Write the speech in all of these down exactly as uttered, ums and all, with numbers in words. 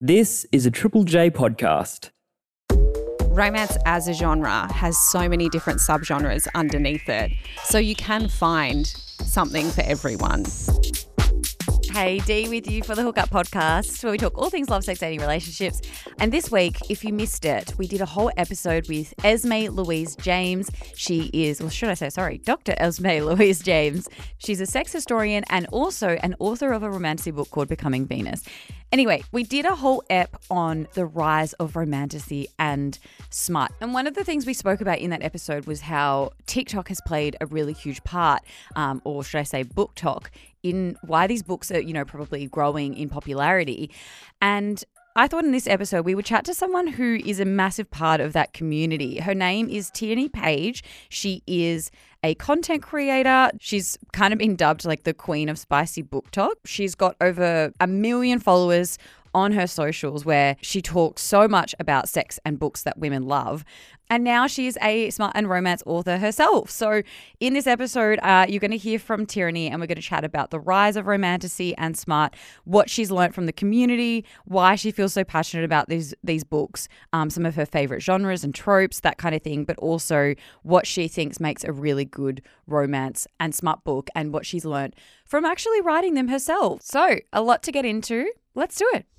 This is a Triple J podcast. Romance as a genre has so many different subgenres underneath it, so you can find something for everyone. Hey, Dee with you for the Hookup Podcast, where we talk all things love, sex, dating, relationships. And this week, if you missed it, we did a whole episode with Esme Louise James. She is, well, should I say, sorry, Doctor Esme Louise James. She's a sex historian and also an author of a romantic book called Becoming Venus. Anyway, we did a whole ep on the rise of romanticy and smut. And one of the things we spoke about in that episode was how TikTok has played a really huge part, um, or should I say book talk, in why these books are, you know, probably growing in popularity. And I thought in this episode we would chat to someone who is a massive part of that community. Her name is Tierney Page. She is a content creator. She's kind of been dubbed like the queen of spicy book talk. She's got over a million followers on her socials where she talks so much about sex and books that women love. And now she's a smut and romance author herself. So in this episode, uh, you're going to hear from Tierney and we're going to chat about the rise of romanticy and smut, what she's learnt from the community, why she feels so passionate about these these books, um, some of her favourite genres and tropes, that kind of thing, but also what she thinks makes a really good romance and smut book and what she's learnt from actually writing them herself. So a lot to get into. Let's do it.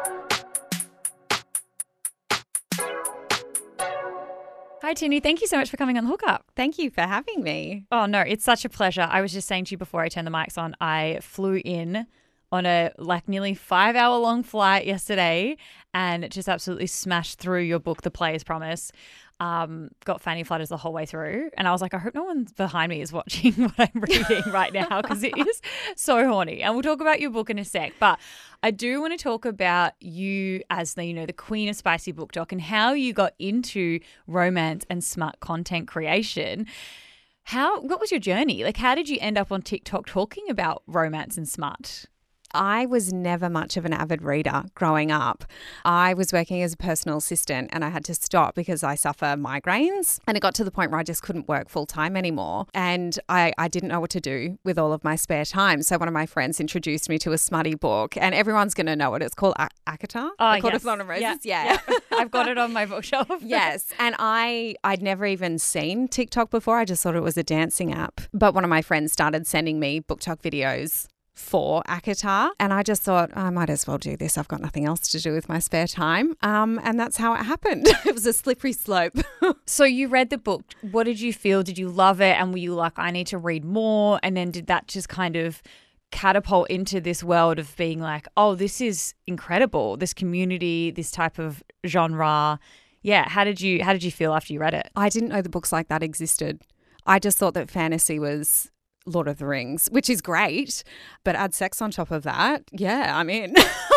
Hi, Tierney. Thank you so much for coming on the Hookup. Thank you for having me. Oh, no, it's such a pleasure. I was just saying to you before I turned the mics on, I flew in on a like nearly five hour long flight yesterday and just absolutely smashed through your book, The Player's Promise. Um, got fanny flutters the whole way through. And I was like, I hope no one behind me is watching what I'm reading right now because it is so horny. And we'll talk about your book in a sec. But I do want to talk about you as the, you know, the queen of spicy book talk and how you got into romance and smart content creation. How, what was your journey? Like, how did you end up on TikTok talking about romance and smart? I was never much of an avid reader growing up. I was working as a personal assistant and I had to stop because I suffer migraines, and it got to the point where I just couldn't work full time anymore. And I, I didn't know what to do with all of my spare time. So one of my friends introduced me to a smutty book, and everyone's going to know it. It's called A- ACOTAR. Oh, I called yes. it Flown and Roses. Yeah. Yeah. yeah. I've got it on my bookshelf. Yes. And I, I'd never even seen TikTok before. I just thought it was a dancing app. But one of my friends started sending me book talk videos for ACOTAR, and I just thought, oh, I might as well do this. I've got nothing else to do with my spare time. Um, and that's how it happened. It was a slippery slope. So you read the book. What did you feel? Did you love it? And were you like, I need to read more? And then did that just kind of catapult into this world of being like, oh, this is incredible, this community, this type of genre? Yeah. How did you, how did you feel after you read it? I didn't know the books like that existed. I just thought that fantasy was Lord of the Rings, which is great, but add sex on top of that, yeah, I'm in.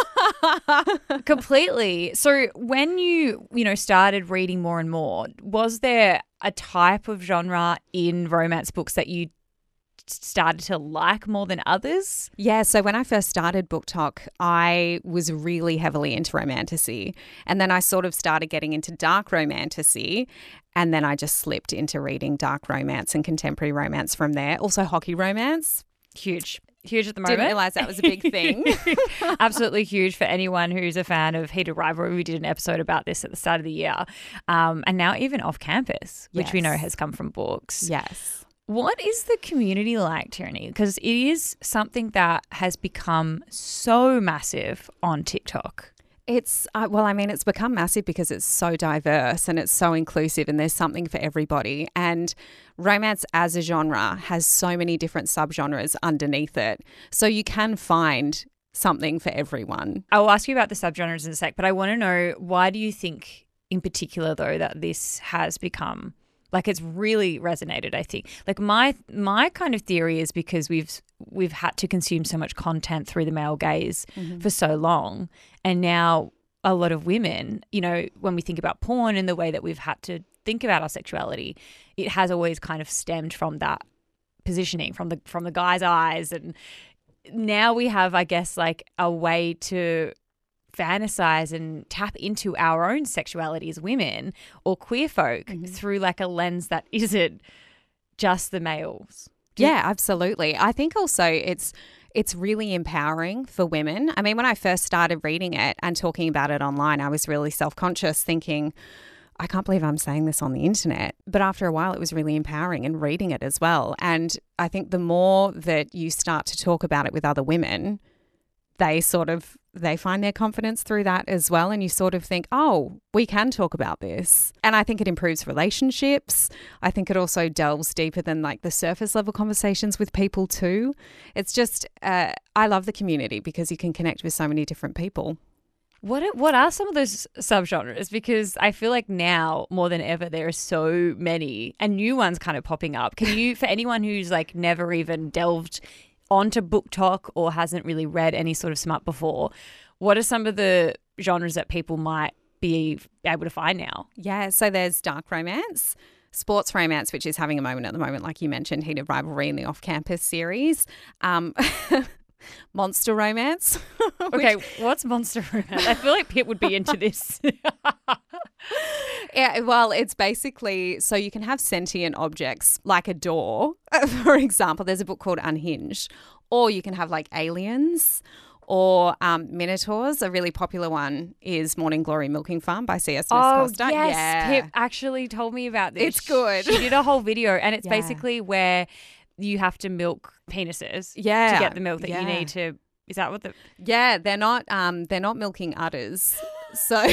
Completely. So when you, you know, started reading more and more, was there a type of genre in romance books that you started to like more than others? Yeah, so when I first started Book Talk, I was really heavily into romantasy, and then I sort of started getting into dark romantasy, and then I just slipped into reading dark romance and contemporary romance from there. Also hockey romance. Huge. Huge at the moment. Didn't realise that was a big thing. Absolutely huge for anyone who's a fan of Heated Rivalry. We did an episode about this at the start of the year. Um, and now even off campus, which Yes. we know has come from books. Yes. What is the community like, Tierney? Because it is something that has become so massive on TikTok. It's, uh, well, I mean, it's become massive because it's so diverse and it's so inclusive and there's something for everybody. And romance as a genre has so many different subgenres underneath it. So you can find something for everyone. I'll ask you about the subgenres in a sec, but I want to know, why do you think in particular, though, that this has become, like, it's really resonated, I think. Like my my kind of theory is because we've we've had to consume so much content through the male gaze mm-hmm. for so long. And now a lot of women, you know, when we think about porn and the way that we've had to think about our sexuality, it has always kind of stemmed from that positioning, from the from the guy's eyes. And now we have, I guess, like a way to fantasize and tap into our own sexuality as women or queer folk mm-hmm. through like a lens that isn't just the males. Yeah, absolutely. I think also it's it's really empowering for women. I mean, when I first started reading it and talking about it online, I was really self-conscious, thinking, I can't believe I'm saying this on the internet. But after a while, it was really empowering and reading it as well. And I think the more that you start to talk about it with other women, they sort of, they find their confidence through that as well. And you sort of think, oh, we can talk about this. And I think it improves relationships. I think it also delves deeper than like the surface level conversations with people too. It's just, uh, I love the community because you can connect with so many different people. What what are some of those subgenres? Because I feel like now more than ever there are so many and new ones kind of popping up. Can you, for anyone who's like never even delved onto Book Talk or hasn't really read any sort of smut before, what are some of the genres that people might be able to find now? Yeah, so there's dark romance, sports romance, which is having a moment at the moment, like you mentioned, Heated Rivalry in the Off-Campus series. Um Monster romance. Okay, what's monster romance? I feel like Pitt would be into this. Yeah, well, it's basically so you can have sentient objects like a door, for example. There's a book called Unhinged. Or you can have like aliens or um, minotaurs. A really popular one is Morning Glory Milking Farm by C S Smith Oh, Costa. yes. Yeah. Pip actually told me about this. It's good. She did a whole video and it's Yeah. basically where you have to milk penises Yeah. to get the milk that Yeah. you need to. Is that what the Yeah, they're not um they're not milking udders. So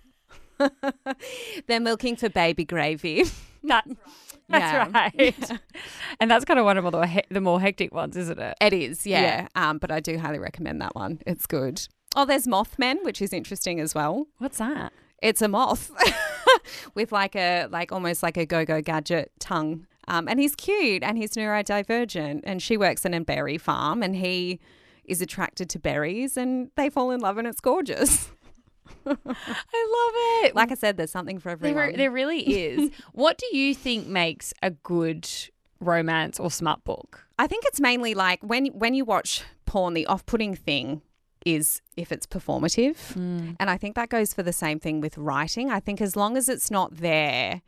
they're milking for baby gravy. that? That's Yeah. right. And that's kind of one of the he- the more hectic ones, isn't it? It is, yeah. Um, but I do highly recommend that one. It's good. Oh, there's Mothmen, which is interesting as well. What's that? It's a moth with like a like almost like a go-go gadget tongue. Um, and he's cute and he's neurodivergent and she works in a berry farm and he is attracted to berries and they fall in love and it's gorgeous. I love it. Like I said, there's something for everyone. There, there really is. What do you think makes a good romance or smut book? I think it's mainly like when when you watch porn, the off-putting thing is if it's performative. Mm. And I think that goes for the same thing with writing. I think as long as it's not there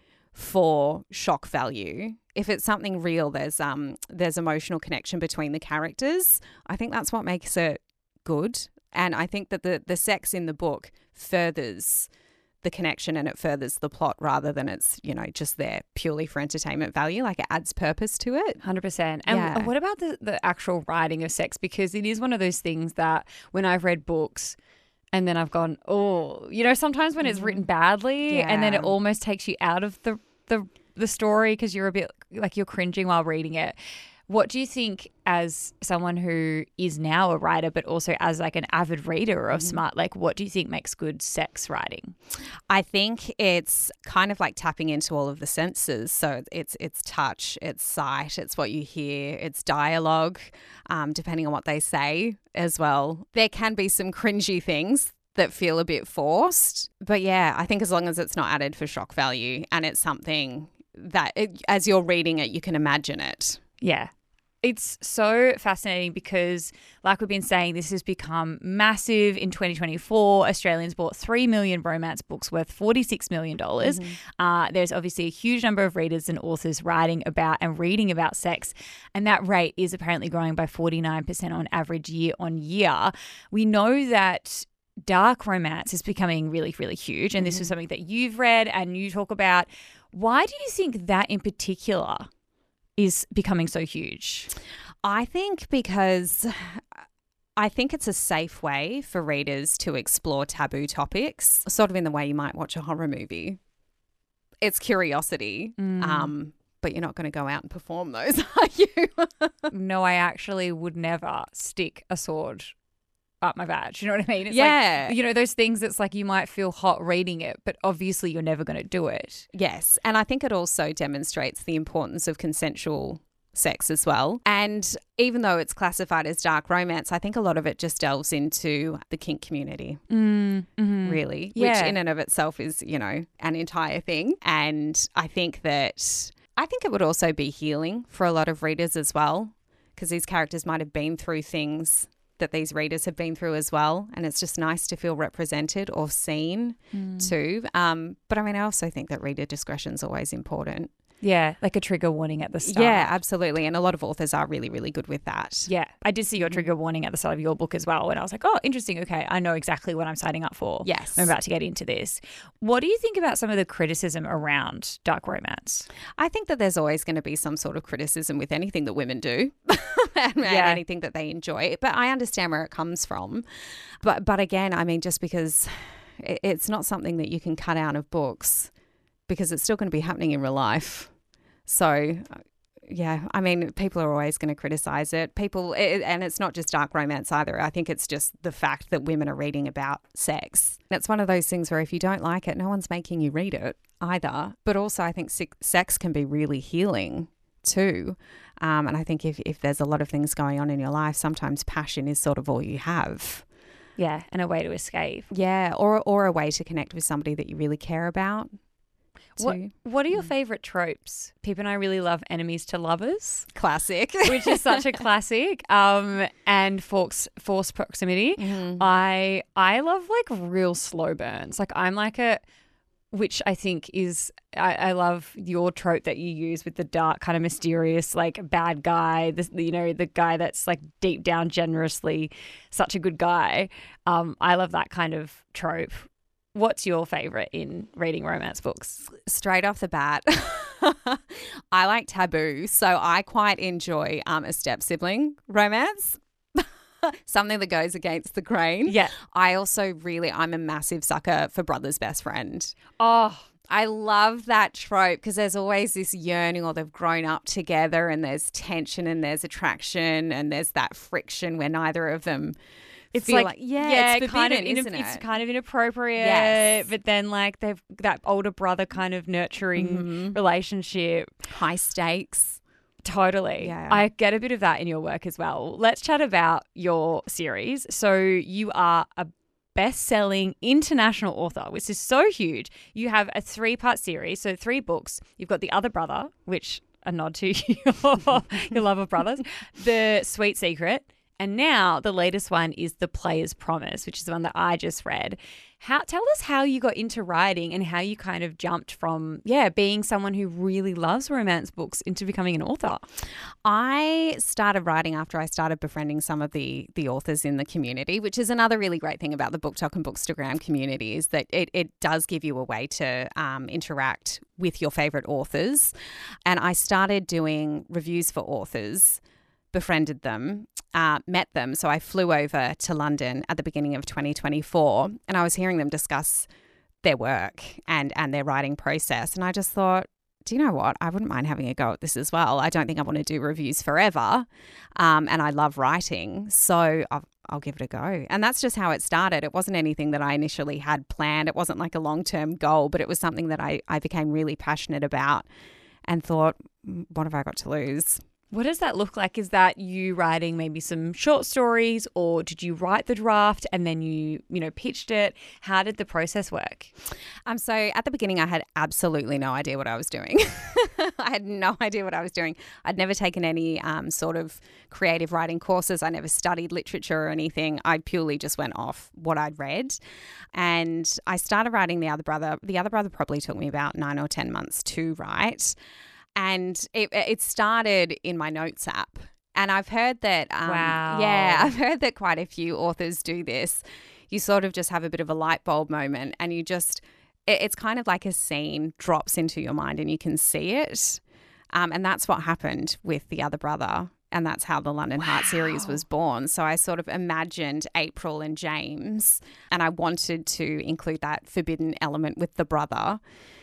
for shock value, if it's something real, there's um there's emotional connection between the characters. I think that's what makes it good. And I think that the the sex in the book furthers the connection and it furthers the plot rather than it's, you know, just there purely for entertainment value. Like it adds purpose to it. one hundred percent. And Yeah. what about the, the actual writing of sex? Because it is one of those things that when I've read books and then I've gone, oh, you know, sometimes when it's written badly and then it Yeah. almost takes you out of the, the, the story because you're a bit like you're cringing while reading it. What do you think as someone who is now a writer, but also as like an avid reader of smut, like what do you think makes good sex writing? I think it's kind of like tapping into all of the senses. So it's it's touch, it's sight, it's what you hear, it's dialogue, um, depending on what they say as well. There can be some cringy things that feel a bit forced. But yeah, I think as long as it's not added for shock value and it's something that it, as you're reading it, you can imagine it. Yeah. It's so fascinating because, like we've been saying, this has become massive. In twenty twenty-four, Australians bought three million romance books worth forty-six million dollars. Mm-hmm. Uh, there's obviously a huge number of readers and authors writing about and reading about sex, and that rate is apparently growing by forty-nine percent on average year on year. We know that dark romance is becoming really, really huge, and this is something that you've read and you talk about. Why do you think that in particular is becoming so huge? I think because I think it's a safe way for readers to explore taboo topics, sort of in the way you might watch a horror movie. It's curiosity, Mm. um, but you're not going to go out and perform those, are you? No, I actually would never stick a sword up my vag. You know what I mean? It's Yeah. like, you know, those things that's like you might feel hot reading it, but obviously you're never going to do it. Yes, and I think it also demonstrates the importance of consensual sex as well. And even though it's classified as dark romance, I think a lot of it just delves into the kink community. Mm, mm-hmm. Really, Yeah. which in and of itself is, you know, an entire thing. And I think that I think it would also be healing for a lot of readers as well, because these characters might have been through things that these readers have been through as well. And it's just nice to feel represented or seen Mm. too. Um, but I mean, I also think that reader discretion is always important. Yeah, like a trigger warning at the start. Yeah, absolutely. And a lot of authors are really, really good with that. Yeah, I did see your trigger warning at the start of your book as well, and I was like, oh, interesting. Okay, I know exactly what I'm signing up for. Yes. I'm about to get into this. What do you think about some of the criticism around dark romance? I think that there's always going to be some sort of criticism with anything that women do and, and Yeah. anything that they enjoy. But I understand where it comes from. But, but again, I mean, just because it- it's not something that you can cut out of books, because it's still going to be happening in real life. So, yeah, I mean, people are always going to criticize it. People, it, and it's not just dark romance either. I think it's just the fact that women are reading about sex. It's one of those things where if you don't like it, no one's making you read it either. But also, I think se- sex can be really healing too. Um, and I think if, if there's a lot of things going on in your life, sometimes passion is sort of all you have. Yeah, and a way to escape. Yeah, or or a way to connect with somebody that you really care about. What too. What are your favourite tropes? Pip and I really love enemies to lovers, Classic. which is such a classic. Um, and force forced proximity. Mhm. I I love like real slow burns. Like I'm like a, which I think is I, I love your trope that you use with the dark kind of mysterious like bad guy. This you know the guy that's like deep down generously such a good guy. Um, I love that kind of trope. What's your favourite in reading romance books? Straight off the bat, I like taboo. So I quite enjoy um, a step sibling romance, something that goes against the grain. Yeah. I also really, I'm a massive sucker for brother's best friend. Oh, I love that trope because there's always this yearning, or they've grown up together and there's tension and there's attraction and there's that friction where neither of them it's feel like, like, yeah, yeah, it's kind of, forbidden, in, isn't it's it? kind of inappropriate. Yes. But then, like, they've that older brother kind of nurturing Mhm. relationship. High stakes. Totally. Yeah. I get a bit of that in your work as well. Let's chat about your series. So you are a best-selling international author, which is so huge. You have a three-part series, so three books. You've got The Other Brother, which a nod to your, your love of brothers, The Sweet Secret, and now the latest one is The Player's Promise, which is the one that I just read. How tell us how you got into writing and how you kind of jumped from, yeah, being someone who really loves romance books into becoming an author. I started writing after I started befriending some of the the authors in the community, which is another really great thing about the BookTok and Bookstagram community, is that it, it does give you a way to um, interact with your favourite authors. And I started doing reviews for authors, befriended them, uh, met them. So I flew over to London at the beginning of twenty twenty-four and I was hearing them discuss their work and, and their writing process. And I just thought, do you know what? I wouldn't mind having a go at this as well. I don't think I want to do reviews forever. Um, and I love writing. So I'll, I'll give it a go. And that's just how it started. It wasn't anything that I initially had planned. It wasn't like a long-term goal, but it was something that I, I became really passionate about and thought, what have I got to lose? What does that look like? Is that you writing maybe some short stories, or did you write the draft and then you, you know, pitched it? How did the process work? Um, so at the beginning, I had absolutely no idea what I was doing. I had no idea what I was doing. I'd never taken any um, sort of creative writing courses. I never studied literature or anything. I purely just went off what I'd read. And I started writing The Other Brother. The Other Brother probably took me about nine or ten months to write. And it, it started in my notes app. And I've heard that, um, Wow. yeah, I've heard that quite a few authors do this. You sort of just have a bit of a light bulb moment and you just, it, it's kind of like a scene drops into your mind and you can see it. Um, and that's what happened with The Other Brother. And that's how the London Heart series was born. So I sort of imagined April and James and I wanted to include that forbidden element with the brother.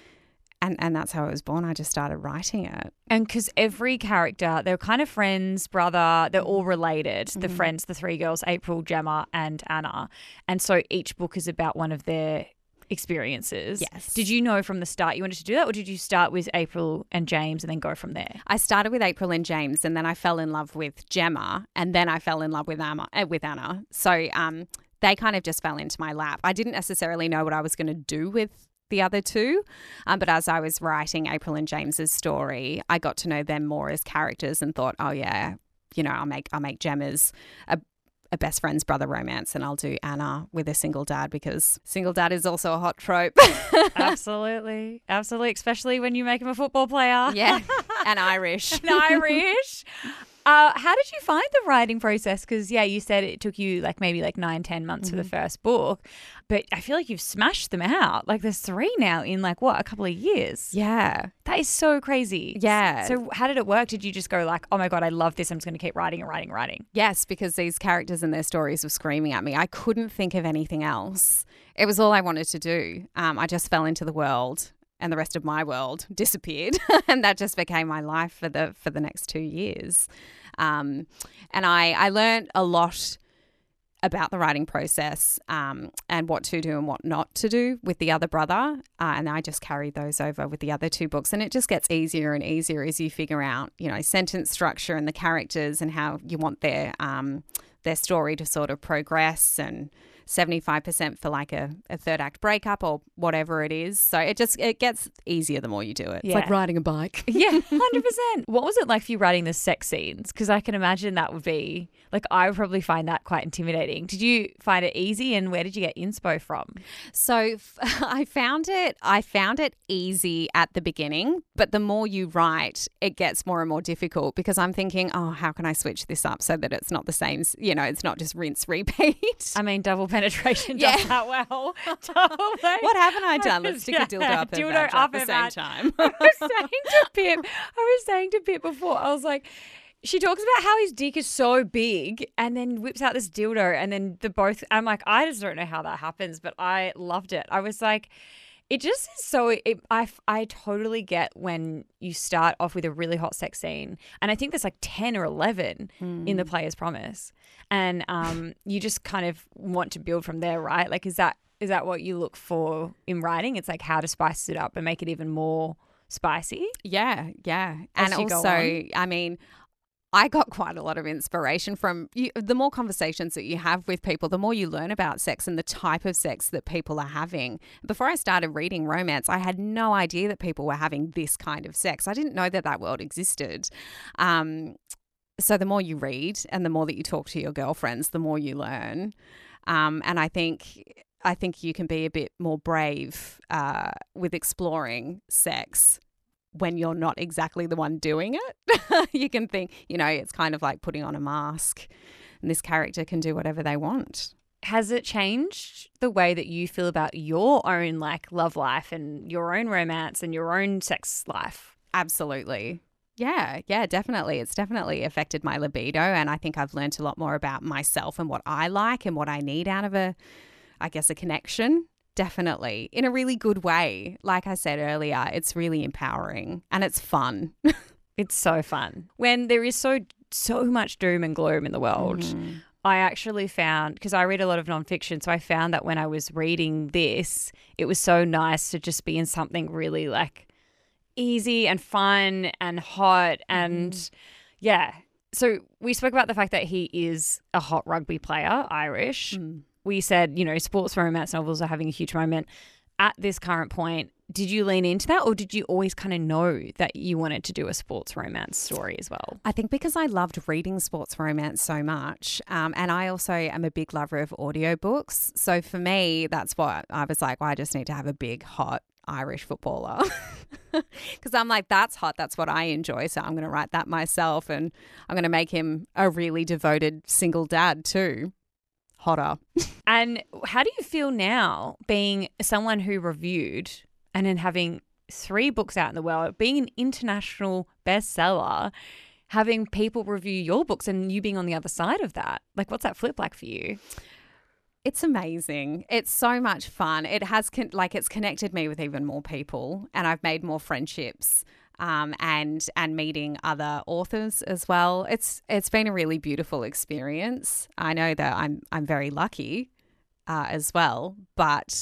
And and that's how it was born. I just started writing it. And because every character, they're kind of friends, brother, they're all related. The Mhm. friends, the three girls, April, Gemma, and Anna. And so each book is about one of their experiences. Yes. Did you know from the start you wanted to do that, or did you start with April and James and then go from there? I started with April and James, and then I fell in love with Gemma, and then I fell in love with Anna. Uh, with Anna. So um, they kind of just fell into my lap. I didn't necessarily know what I was going to do with the other two, um, but as I was writing April and James's story, I got to know them more as characters and thought, oh yeah, you know, I'll make I'll make Gemma's a a best friend's brother romance, and I'll do Anna with a single dad because single dad is also a hot trope. Absolutely. Absolutely. Especially when you make him a football player. Yeah. And Irish. And Irish. Uh, how did you find the writing process? Because, yeah, you said it took you like maybe like nine, ten months mm-hmm. for the first book. But I feel like you've smashed them out. Like there's three now in like, what, a couple of years? Yeah. That is so crazy. Yeah. So how did it work? Did you just go like, oh, my God, I love this. I'm just going to keep writing and writing and writing? Yes, because these characters and their stories were screaming at me. I couldn't think of anything else. It was all I wanted to do. Um, I just fell into the world. And the rest of my world disappeared, and that just became my life for the for the next two years. Um, and I I learned a lot about the writing process um, and what to do and what not to do with the other brother, uh, and I just carried those over with the other two books. And it just gets easier and easier as you figure out, you know, sentence structure and the characters and how you want their um, their story to sort of progress, and seventy-five percent for like a, a third act breakup or whatever it is. So it just, it gets easier the more you do it. Yeah. It's like riding a bike. Yeah, one hundred percent. What was it like for you writing the sex scenes? Because I can imagine that would be, like I would probably find that quite intimidating. Did you find it easy, and where did you get inspo from? So f- I found it, I found it easy at the beginning, but the more you write, it gets more and more difficult because I'm thinking, oh, how can I switch this up so that it's not the same, you know, it's not just rinse, repeat. I mean, double penetration Yeah. does that well. What haven't I done? Let's stick yeah, a dildo up her dildo vag up at the her same vag. time. I was saying to Pip, I was saying to Pip before, I was like, she talks about how his dick is so big and then whips out this dildo and then the both, I'm like, I just don't know how that happens, but I loved it. I was like, it just is so, it, I, I totally get when you start off with a really hot sex scene, and I think there's like ten or eleven mm. in The Player's Promise, and um, you just kind of want to build from there, right? Like, is that is that what you look for in writing? It's like how to spice it up and make it even more spicy? Yeah, yeah. As and you go also, on. I mean, I got quite a lot of inspiration from you, the more conversations that you have with people, the more you learn about sex and the type of sex that people are having. Before I started reading romance, I had no idea that people were having this kind of sex. I didn't know that that world existed. Um, so the more you read and the more that you talk to your girlfriends, the more you learn. Um, and I think I think you can be a bit more brave uh, with exploring sex when you're not exactly the one doing it. You can think, you know, it's kind of like putting on a mask, and this character can do whatever they want. Has it changed the way that you feel about your own like love life and your own romance and your own sex life? Absolutely. Yeah, yeah, definitely. It's definitely affected my libido, and I think I've learned a lot more about myself and what I like and what I need out of a, I guess, a connection. Definitely. In a really good way. Like I said earlier, it's really empowering and it's fun. It's so fun. When there is so, so much doom and gloom in the world, mm. I actually found, because I read a lot of nonfiction, so I found that when I was reading this, it was so nice to just be in something really like easy and fun and hot and mm. yeah. So we spoke about the fact that he is a hot rugby player, Irish. Mm. We said, you know, sports romance novels are having a huge moment. At this current point, did you lean into that, or did you always kind of know that you wanted to do a sports romance story as well? I think because I loved reading sports romance so much, um, and I also am a big lover of audiobooks. So for me, that's what I was like, well, I just need to have a big, hot Irish footballer. Because I'm like, that's hot. That's what I enjoy. So I'm going to write that myself, and I'm going to make him a really devoted single dad too. Hotter. And how do you feel now being someone who reviewed and then having three books out in the world, being an international bestseller, having people review your books and you being on the other side of that? Like, what's that flip like for you? It's amazing. It's so much fun. It has con- like it's connected me with even more people, and I've made more friendships. Um, and and meeting other authors as well. It's it's been a really beautiful experience. I know that I'm I'm very lucky uh, as well, but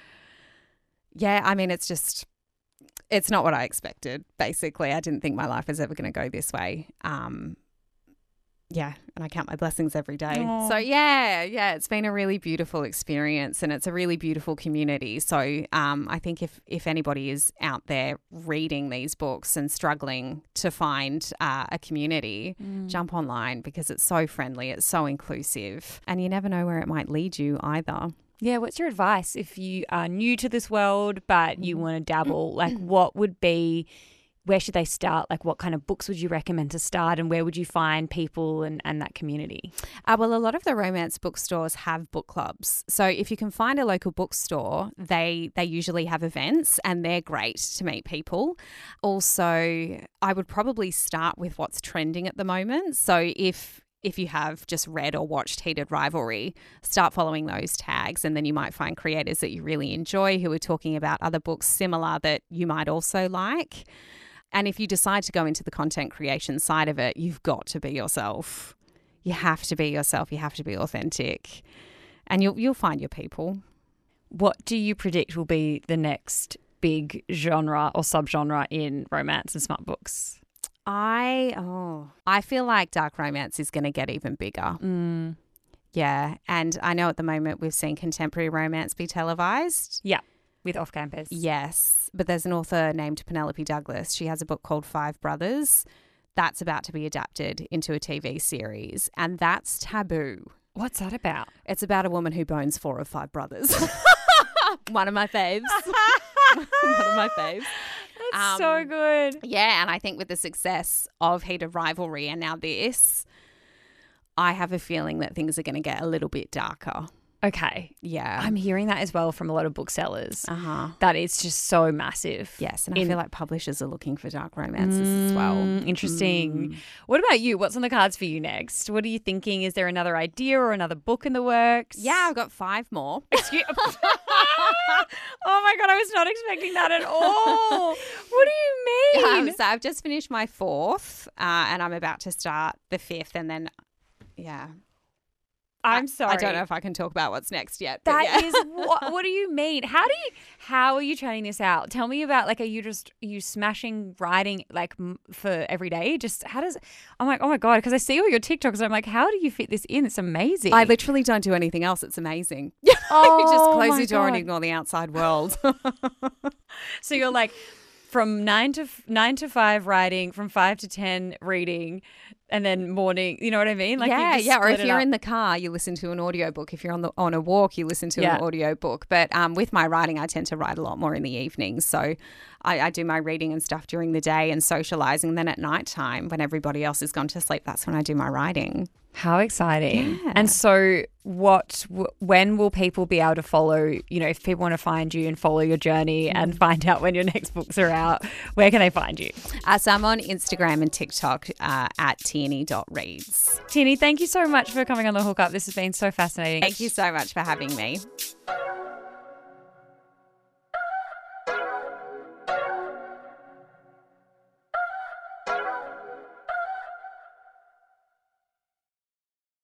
yeah, I mean, it's just it's not what I expected. Basically, I didn't think my life was ever going to go this way. Um, yeah, and I count my blessings every day. Aww. So yeah, yeah, it's been a really beautiful experience, and it's a really beautiful community. So um, I think if if anybody is out there reading these books and struggling to find uh, a community, mm. jump online because it's so friendly, it's so inclusive, and you never know where it might lead you either. Yeah, what's your advice if you are new to this world but you want to dabble? Like, what would be, where should they start? Like, what kind of books would you recommend to start, and where would you find people and, and that community? Uh, well, a lot of the romance bookstores have book clubs. So if you can find a local bookstore, they they usually have events and they're great to meet people. Also, I would probably start with what's trending at the moment. So if If you have just read or watched Heated Rivalry, start following those tags, and then you might find creators that you really enjoy who are talking about other books similar that you might also like. And if you decide to go into the content creation side of it, you've got to be yourself. You have to be yourself. You have to be authentic, and you'll you'll find your people. What do you predict will be the next big genre or subgenre in romance and smart books? I oh I feel like dark romance is going to get even bigger. Mm. Yeah, and I know at the moment we've seen contemporary romance be televised. Yeah, with Off Campus. Yes, but there's an author named Penelope Douglas. She has a book called Five Brothers that's about to be adapted into a T V series, and that's taboo. What's that about? It's about a woman who bones four of five brothers. One of my faves. One of my faves. That's um, so good. Yeah, and I think with the success of Heated Rivalry and now this, I have a feeling that things are going to get a little bit darker. Okay. Yeah. I'm hearing that as well from a lot of booksellers. Uh-huh. That it's just so massive. Yes, and In- I feel like publishers are looking for dark romances mm, as well. Interesting. Mm. What about you? What's on the cards for you next? What are you thinking? Is there another idea or another book in the works? Yeah, I've got five more. Excuse- oh my God, I was not expecting that at all. What do you mean? Um, so I've just finished my fourth uh, and I'm about to start the fifth, and then, yeah. I'm sorry. I don't know if I can talk about what's next yet. That yeah. is what? What do you mean? How do you? How are you turning this out? Tell me about. Like, are you just are you smashing writing like m- for every day? Just how does? I'm like, oh my God, because I see all your TikToks. And I'm like, how do you fit this in? It's amazing. I literally don't do anything else. It's amazing. Oh, you just close my your door God. and ignore the outside world. So you're like from nine to nine to five writing, from five to ten reading, and then morning. You know what I mean? Like, yeah, you just yeah. Or split if it you're up. in the car, you listen to an audiobook. If you're on the on a walk, you listen to Yeah. an audiobook. But um, with my writing, I tend to write a lot more in the evenings. So I, I do my reading and stuff during the day and socializing. And then at nighttime, when everybody else has gone to sleep, that's when I do my writing. How exciting. Yeah. And so what, w- when will people be able to follow, you know, if people want to find you and follow your journey and find out when your next books are out, where can they find you? Uh, so I'm on Instagram and TikTok uh, at tierney dot reads. Tierney, thank you so much for coming on The Hookup. This has been so fascinating. Thank you so much for having me.